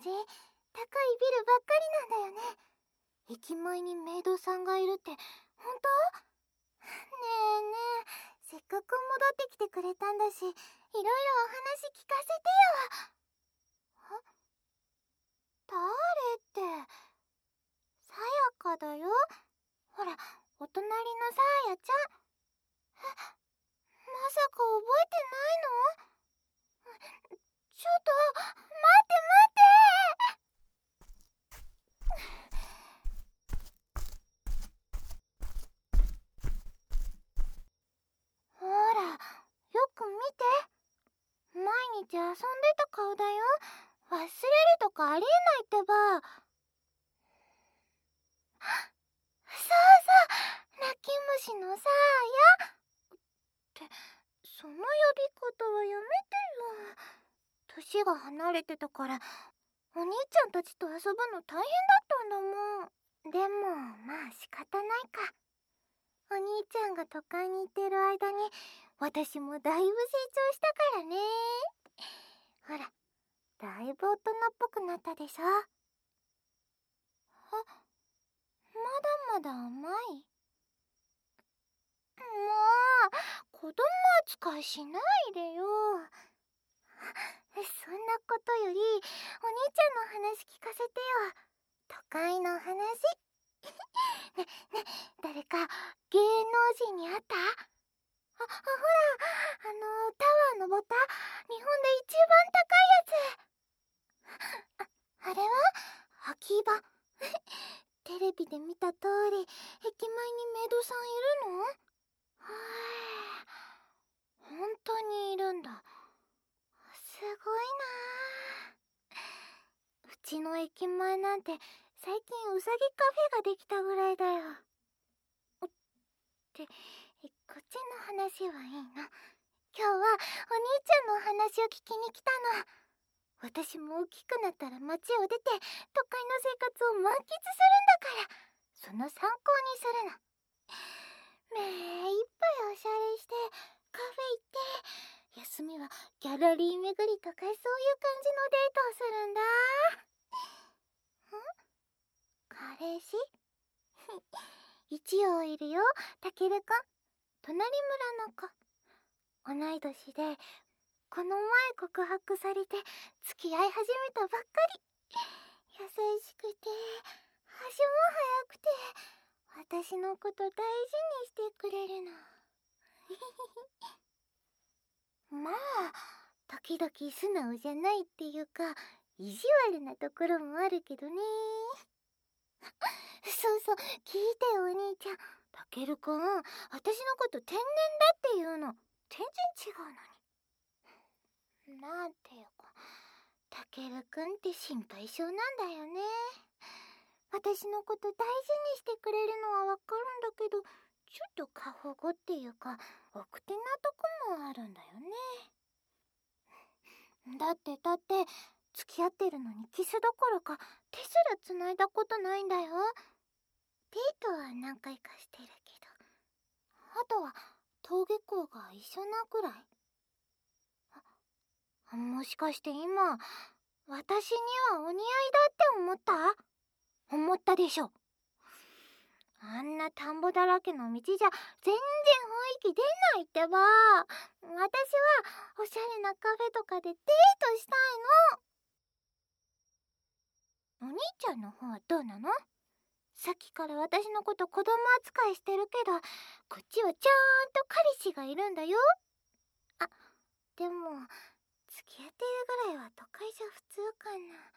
じ。高いビルばっかりなんだよね。駅前にメイドさんがいるって本当？ねえねえ、せっかく戻ってきてくれたんだし、いろいろお話聞かせてよ。誰って、さやかだよ。ほら、お隣のさあやちゃん。まさか覚えてないの？ちょっと待ってほら、よく見て。毎日遊んでた顔だよ。忘れるとかありえないってば。そうそう、泣き虫のさあやって、その呼び方はやめてよ。年が離れてたからお兄ちゃんたちと遊ぶの大変だったんだもん。でもまあ仕方ないか。お兄ちゃんが都会に行ってる間に私もだいぶ成長したからね。ほら、だいぶ大人っぽくなったでしょ。まだまだ甘い？もう子供扱いしないでよ。そんなことよりお兄ちゃんの話聞かせてよ。都会の話。ね、誰か芸能人に会った？ほら、タワー登った日本で一番高いやつ。あれは秋葉。テレビで見た通り、駅前にメイドさんいるの？本当にいるんだ。すごいな。うちの駅前なんて最近うさぎカフェができたぐらいだよ。って、こっちの話はいいの。今日はお兄ちゃんのお話を聞きに来たの。私も大きくなったら街を出て都会の生活を満喫するんだから、その参考にするの。目いっぱいおしゃれしてカフェ行って、休みはギャラリー巡りとかそういう感じのデートをするんだ。彼氏？一応いるよ、たけるくん。隣村の子。同い年で、この前告白されて付き合い始めたばっかり。優しくて足も速くて、私のこと大事にしてくれるの。まあ時々素直じゃないっていうか、意地悪なところもあるけどね。そうそう、聞いてよお兄ちゃん。たけるくん、私のこと天然だって言うの。全然違うのに。なんていうか、たけるくんって心配性なんだよね。私のこと大事にしてくれるのはわかるんだけど、ちょっと過保護っていうか奥手なとこもあるんだよね。だって付き合ってるのにキスどころか手すら繋いだことないんだよ。デートは何回かしてるけど、あとは登下校が一緒なくらい。もしかして今私にはお似合いだって思ったでしょ。あんな田んぼだらけの道じゃ全然雰囲気出ないってば。私はおしゃれなカフェとかでデートしたいの。お兄ちゃんの方はどうなの？さっきから私のこと子供扱いしてるけど、こっちはちゃんと彼氏がいるんだよ。あ、でも付き合ってるぐらいは都会じゃ普通かな。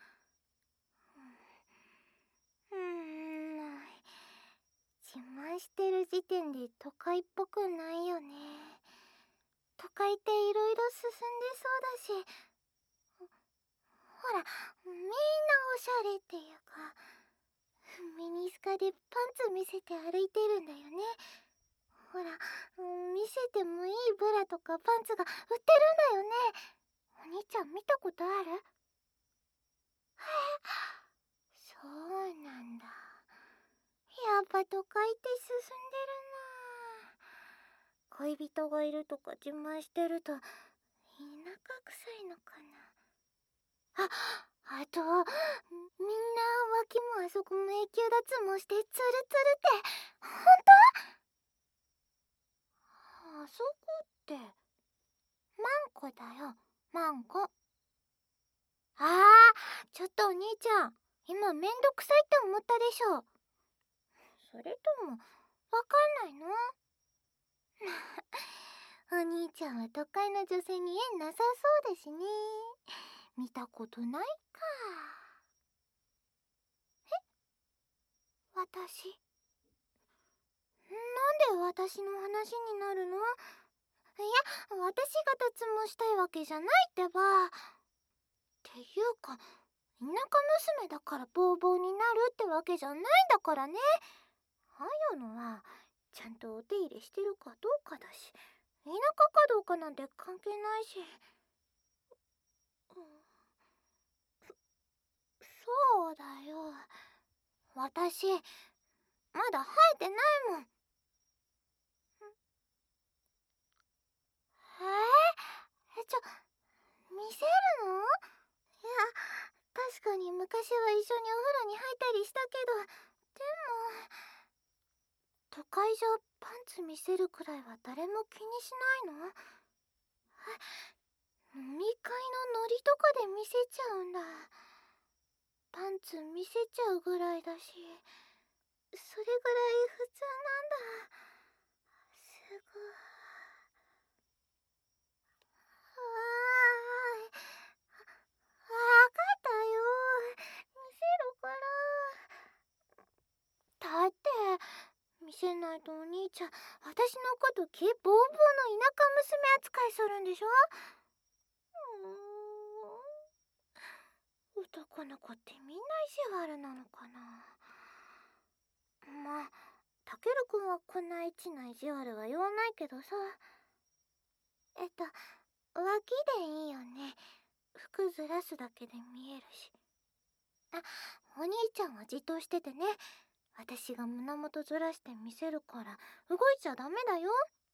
自慢してる時点で都会っぽくないよね。都会っていろいろ進んでそうだし、ほら、みんなおしゃれっていうか、ミニスカでパンツ見せて歩いてるんだよね。ほら、見せてもいいブラとかパンツが売ってるんだよね。お兄ちゃん見たことある？そうなんだ。やっぱ都会って進んでるな。恋人がいるとか自慢してると田舎臭いのかな。 あと、みんな脇もあそこも永久脱毛してツルツルって、ほんと？あそこって、マンコだよ、マンコ。ちょっとお兄ちゃん、今めんどくさいって思ったでしょ。それとも、わかんないの？お兄ちゃんは都会の女性に縁なさそうだしね。見たことないか。私。なんで私の話になるの？いや、私が脱毛したいわけじゃないってば。っていうか、田舎娘だからボーボーになるってわけじゃないんだからね。ああいうのは、ちゃんとお手入れしてるかどうかだし、田舎かどうかなんて関係ないし。そうだよ。私、まだ生えてないもん。見せるの？いや、確かに昔は一緒にお風呂に入ったりしたけど、でも、都会じゃパンツ見せるくらいは誰も気にしないの？飲み会のノリとかで見せちゃうんだ。パンツ見せちゃうぐらいだし、それぐらい普通なんだ。すごい。わかったよ。見せるから。だって、見せないとお兄ちゃん、私のことボーボーの田舎娘扱いするんでしょ？男の子ってみんな意地悪なのかな。まあ、たけるくんはこんなエッチな意地悪は言わないけどさ。脇でいいよね。服ずらすだけで見えるし。お兄ちゃんはじっとしててね。私が胸元ずらして見せるから動いちゃダメだよ。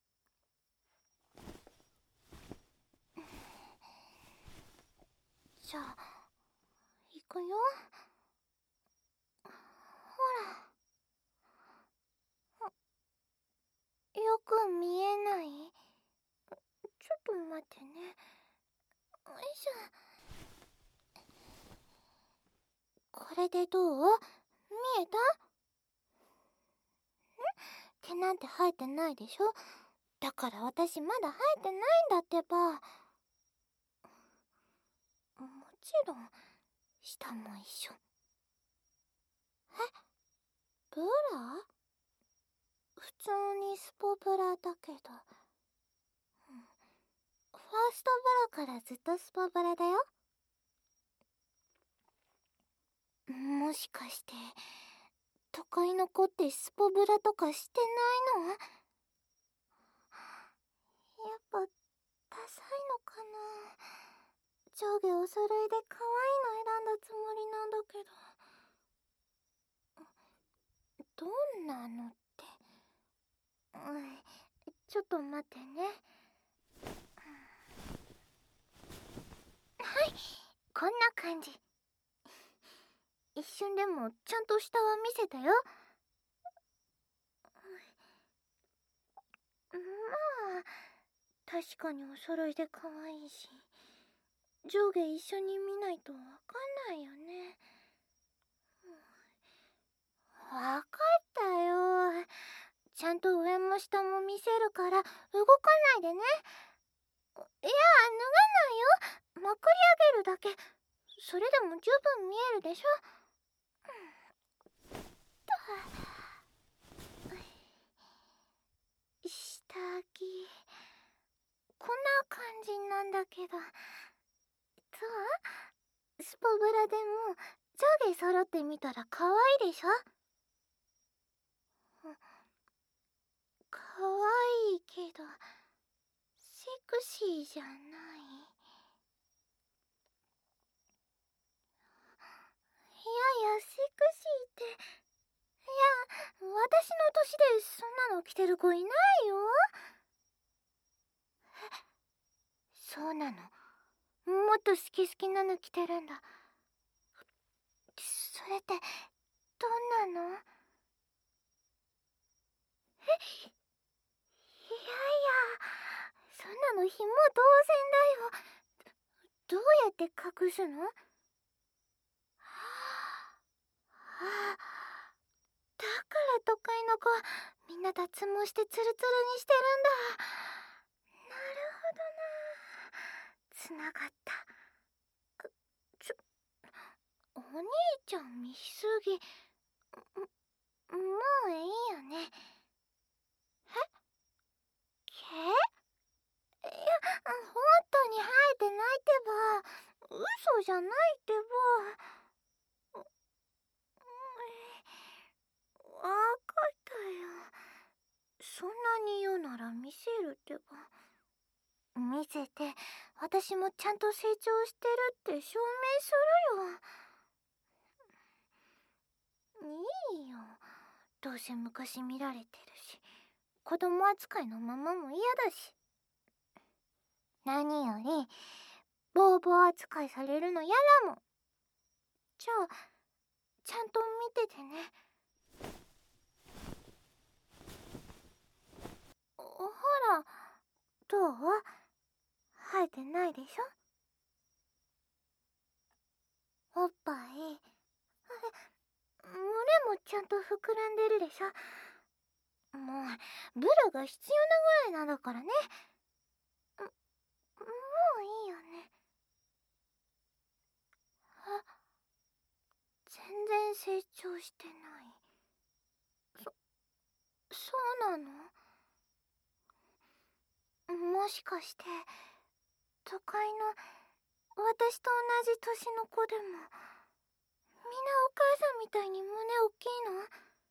じゃあ、行くよ。ほら。よく見えない？ちょっと待ってね。よいしょ。これでどう？見えた？毛なんて生えてないでしょ？だから私まだ生えてないんだってば。もちろん、下も一緒。ブラ？普通にスポブラだけど。ファーストブラからずっとスポブラだよ。もしかして、都会の子ってスポブラとかしてないの？やっぱ、ダサいのかな。上下お揃いで可愛いの選んだつもりなんだけど。どんなのって。ちょっと待ってね。はい、こんな感じ。一瞬でもちゃんと下は見せたよ。まあ、確かにお揃いで可愛いし、上下一緒に見ないとわかんないよね。わかったよ。ちゃんと上も下も見せるから動かないでね。いや、脱がないよ。まくり上げるだけ。それでも十分見えるでしょ。下着、こんな感じなんだけど。スポブラでも上下揃ってみたら可愛いでしょ。可愛いけどセクシーじゃない。いやいや、セクシーって、いや、私の年でそんなの着てる子いないよ。そうなの？もっと好き好きなの着てるんだ。 それってどんなの？いやいや、そんなの紐同然だよ。どうやって隠すの？あ、だから都会の子はみんな脱毛してツルツルにしてるんだ。なるほどな。つながった。お兄ちゃん見すぎ。もういいよね。毛？いや、本当に生えてないってば。嘘じゃないってば。わかったよ。そんなに言うなら見せるってば。見せて、私もちゃんと成長してるって証明するよ。いいよ。どうせ昔見られてるし、子供扱いのままも嫌だし。何より、ボーボー扱いされるの嫌だもん。じゃあ、ちゃんと見ててね。ほら、どう？生えてないでしょ？おっぱい。胸もちゃんと膨らんでるでしょ？もう、ブラが必要なぐらいなんだからね。もういいよね。全然成長してない。そうなの？もしかして、都会の私と同じ年の子でも、みんなお母さんみたいに胸大きいの？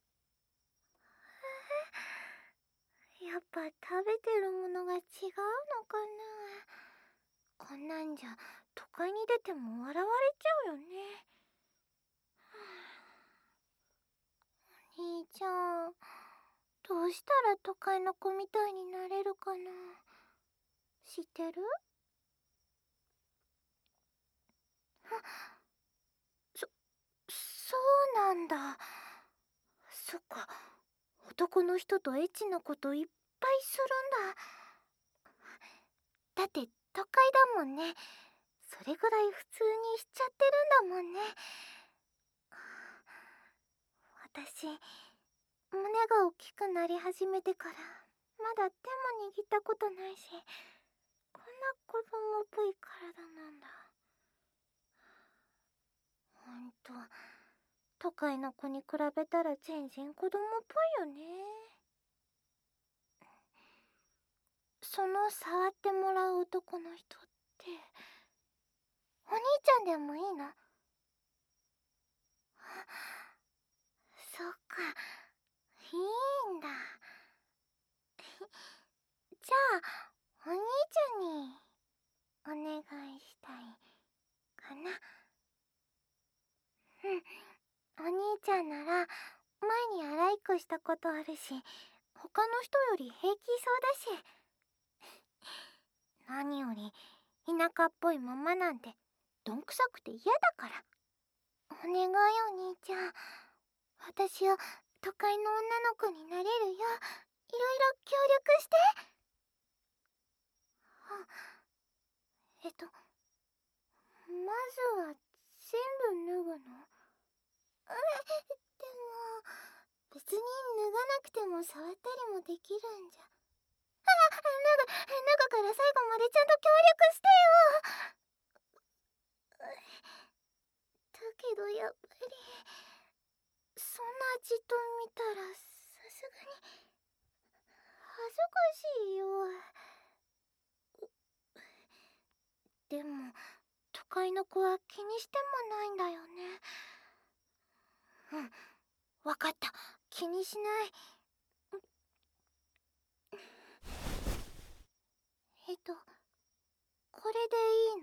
やっぱ食べてるものが違うのかな。こんなんじゃ都会に出ても笑われちゃうよね。お兄ちゃん、どうしたら都会の子みたいになれるかな。知ってる？そうなんだ。そっか、男の人とエッチなこといっぱいするんだ。だって都会だもんね。それぐらい普通にしちゃってるんだもんね。私、胸が大きくなり始めてからまだ手も握ったことないし、こんな子供っぽい体なんだ。ほんと、都会の子に比べたら全然子供っぽいよね。その触ってもらう男の人って、お兄ちゃんでもいいの？そっか、いいんだ。じゃあ、お兄ちゃんにお願いしたいかな。お兄ちゃんなら前に洗いっこしたことあるし、他の人より平気そうだし。何より田舎っぽいままなんてどんくさくて嫌だから。お願いよ兄ちゃん。私を都会の女の子になれるよういろいろ協力して。まずは全部脱ぐの？でも別に脱がなくても触ったりもできるんじゃ。脱ぐから最後までちゃんと協力してよ。だけどやっぱりそんなじっと見たらさすがに恥ずかしいよ。でも都会の子は気にしてもないんだよね。わかった、気にしない。これでいい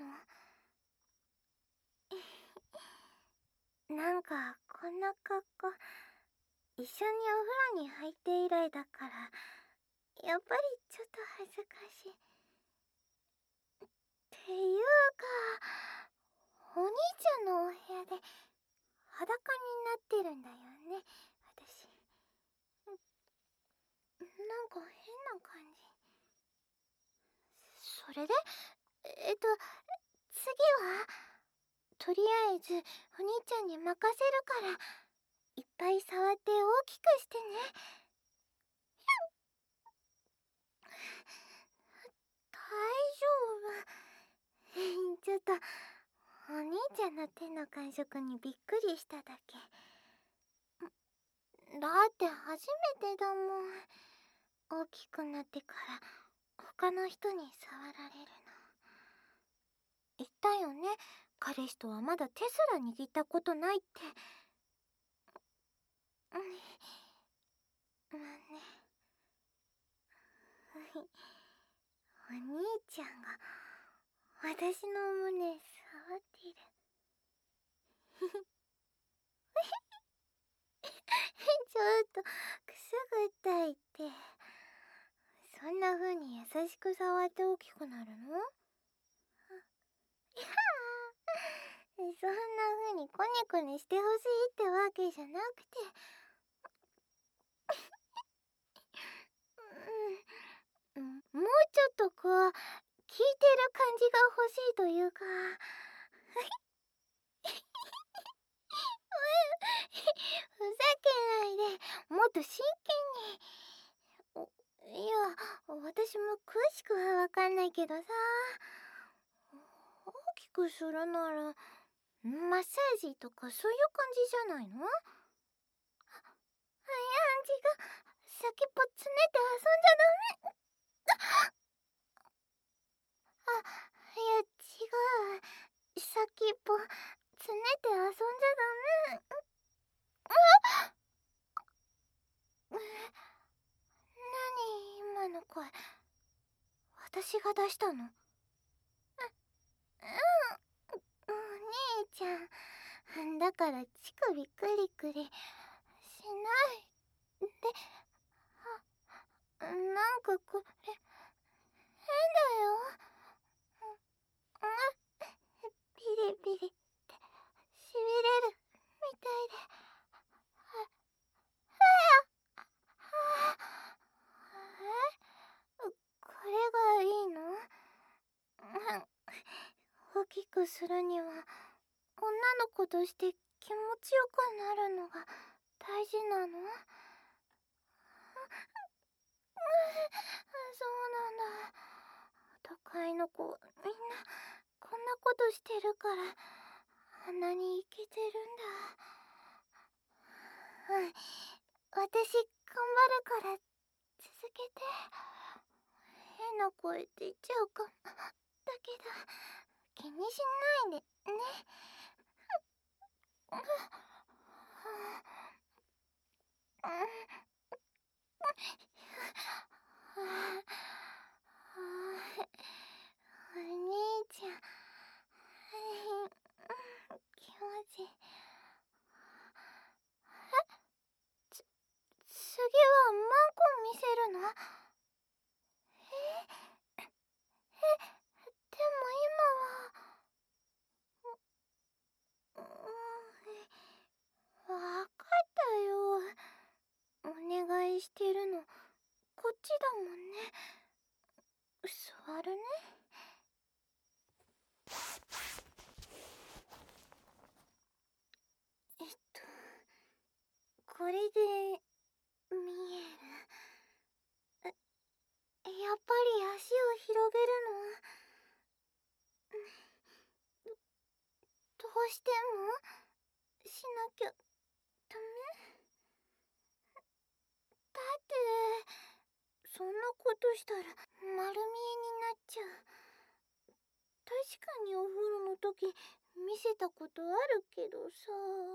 の？なんかこんな格好一緒にお風呂に入って以来だから、やっぱりちょっと恥ずかしい。っていうか、お兄ちゃんのお部屋で裸になってるんだよね、私。なんか変な感じ。それで次はとりあえずお兄ちゃんに任せるから、いっぱい触って大きくしてね。大丈夫。ちょっとお兄ちゃんの手の感触にびっくりしただけ。だって初めてだもん。大きくなってから他の人に触られるの。言ったよね、彼氏とはまだ手すら握ったことないって。まあね。お兄ちゃんが私の胸触ってる。ちょっとくすぐったいって。そんな風に優しく触って大きくなるの？いやそんな風にコニコニしてほしいってわけじゃなくて。もうちょっとこう、聞いてる感じが欲しいというか。ふざけないで、もっと真剣に。いや、私も詳しくはわかんないけどさ。大きくするならマッサージとかそういう感じじゃないの？いや、違う。先っぽつねって遊んじゃダメ。いや違う。先っぽつねって遊んじゃダメ。何今の声、私が出したの？お兄ちゃんだから乳首クリクリしないで。なんかこれ変だよ。ピリピリってしびれるみたいで。これがいいの？大きくするには女の子として気持ちよくなるのが大事なの？そうなんだ。都会の子みんなこんなことしてるからあんなにイケてるんだ。私頑張るから続けて。変な声出ちゃうかもだけど気にしないでね。お兄ちゃん気持ちいい。次はマンコ見せるの？でも今は。わかったよ。お願いしてるのこっちだもんね。座るね。これで見える？やっぱり足を広げるの？どうしてもしなきゃダメ？だってそんなことしたら丸見えになっちゃう。確かにお風呂の時見せたことあるけどさ。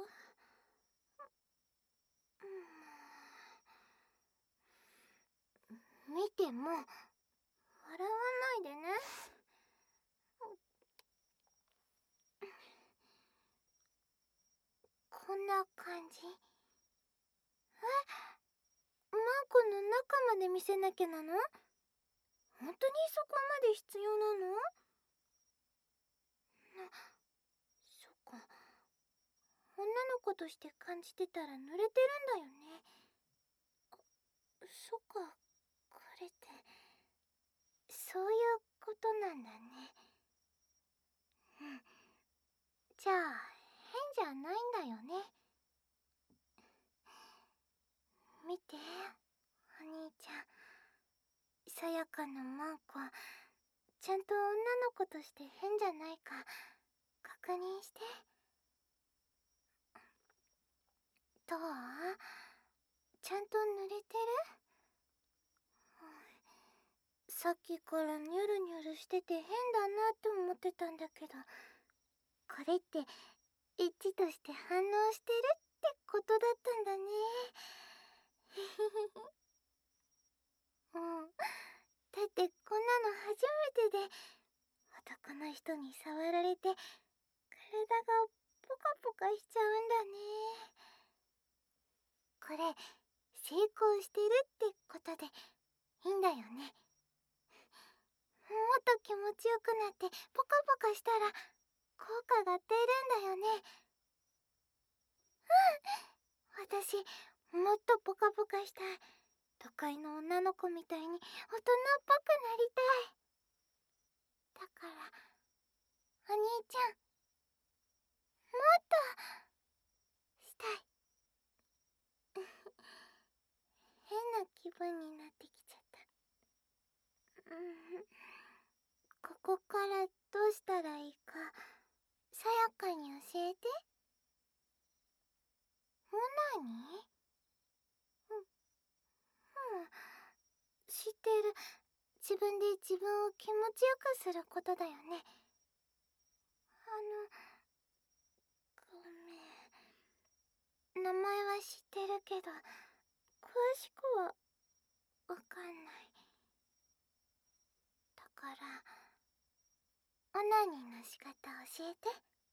見ても笑わないでね。こんな感じ？マンコの中まで見せなきゃなの？本当にそこまで必要なの？そっか。 女の子として感じてたら濡れてるんだよね。そっか、これってそういうことなんだね。うん。じゃあ変じゃないんだよね。見て、お兄ちゃん。さやかのマンコ、ちゃんと女の子として変じゃないか確認して。どう？ちゃんと濡れてる？さっきからニュルニュルしてて変だなって思ってたんだけど、これってエッチとして反応してるってことだったんだね。うん。だってこんなの初めてで、男の人に触られて体がポカポカしちゃうんだね。これ成功してるってことでいいんだよね。もっと気持ちよくなってポカポカしたら効果が出るんだよね。うん。私もっとポカポカしたい。都会の女の子みたいに大人っぽくなりたい。だからお兄ちゃん、もっとしたい。変な気分になってきちゃった。ここからどうしたらいいかさやかに教えて。もなに？知ってる。自分で自分を気持ちよくすることだよね。ごめん。名前は知ってるけど詳しくはわかんない。だからオナニーの仕方教えて。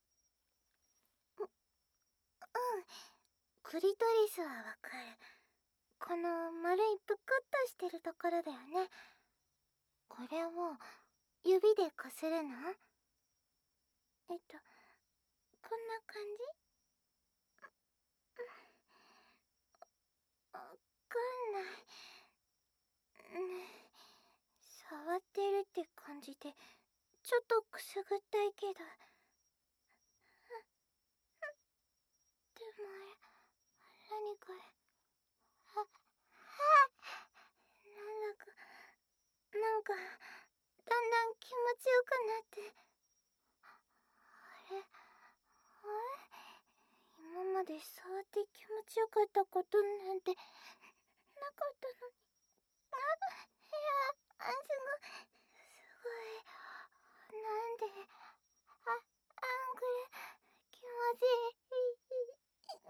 クリトリスはわかる。この丸いぷくっとしてるところだよね。これを指でこするの？こんな感じ？わかんない。触ってるって感じでちょっとくすぐったいけど。でも何これ。なんかだんだん気持ちよくなって。あれ今まで触って気持ちよかったことなんてなかったのに。いや、すごい。なんで、これ、気持ちいい。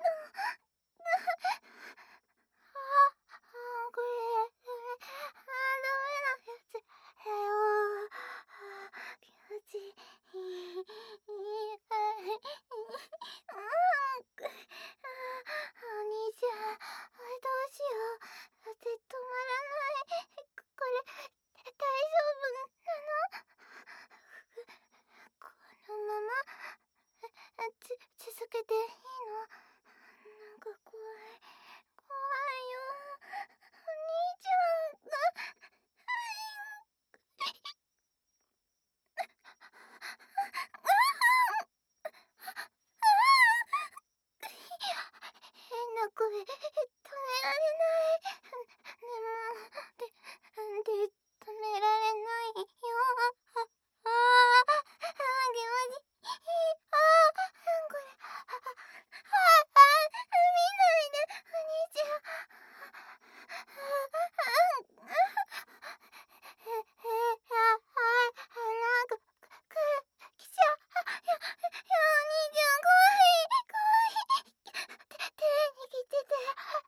これ、ダメなやつ。気持ちいい。お兄ちゃん、どうしよう。止まらない。これ、大丈夫なの？このまま続けていいの？なんか怖い。怖いよ。お兄ちゃんが。変な声止められない。で止められないよ。気持ちいい。これ見ないでお兄ちゃん。なんか来ちゃう。お兄ちゃん怖い。手握ってて。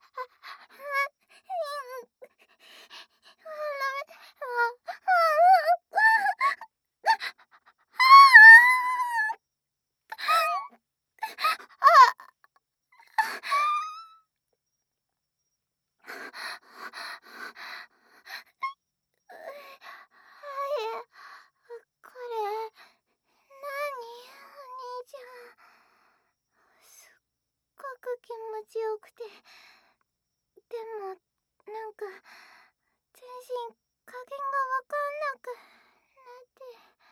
これ何？お兄ちゃん。すっちよくて、でもなんか全身加減がわかんなくなって。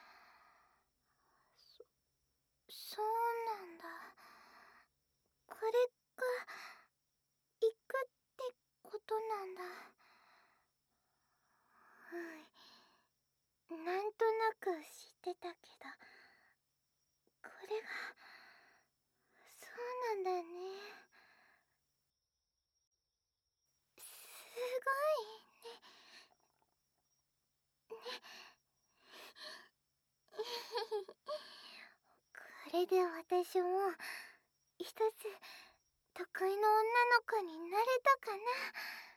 そうなんだ。これが行くってことなんだ。なんとなく知ってたけど、これがそうなんだね。すごいね。これで私も一つ得意の女の子になれたかな。